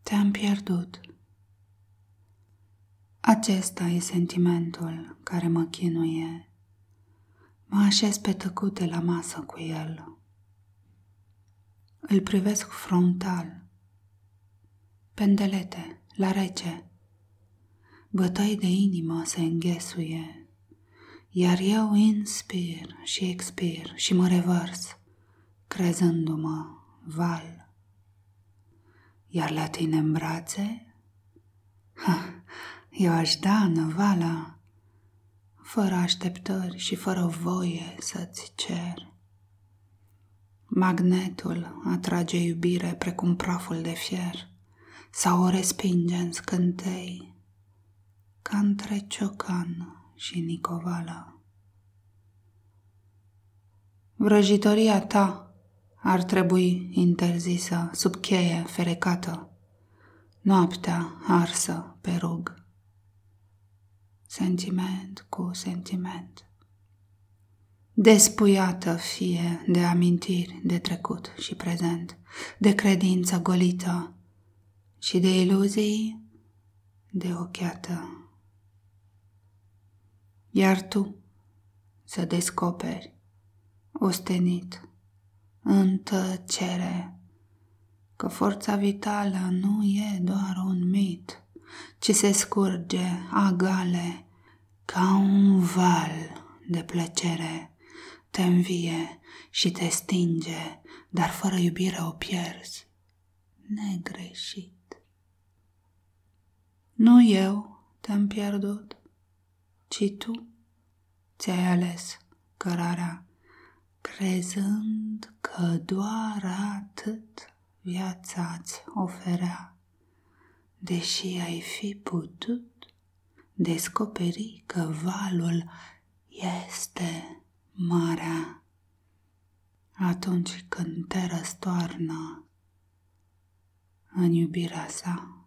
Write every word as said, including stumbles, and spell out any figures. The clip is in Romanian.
Te-am pierdut. Acesta e sentimentul care mă chinuie. Mă așez pe tăcute la masă cu el. Îl privesc frontal. Pendelete, la rece. Bătăi de inimă se înghesuie, iar eu inspir și expir și mă revărs, crezându-mă val. Iar la tine în brațe? Ha, eu aș da năvala, fără așteptări și fără voie să-ți cer. Magnetul atrage iubire precum praful de fier, sau o respinge în scântei, ca între Ciocan și Nicovala. Vrăjitoria ta ar trebui interzisă sub cheie ferecată, noaptea arsă pe rug. Sentiment cu sentiment, despuiată fie de amintiri de trecut și prezent, de credință golită și de iluzii de ochiată. Iar tu să descoperi, ostenit, în tăcere, că forța vitală nu e doar un mit, ci se scurge agale ca un val de plăcere, te învie și te stinge, dar fără iubire o pierzi, negreșit. Nu eu te-am pierdut, ci tu ți-ai ales cărarea, crezând că doar atât viața-ți oferea, deși ai fi putut descoperi că valul este marea. Atunci când te răstoarnă în iubirea sa.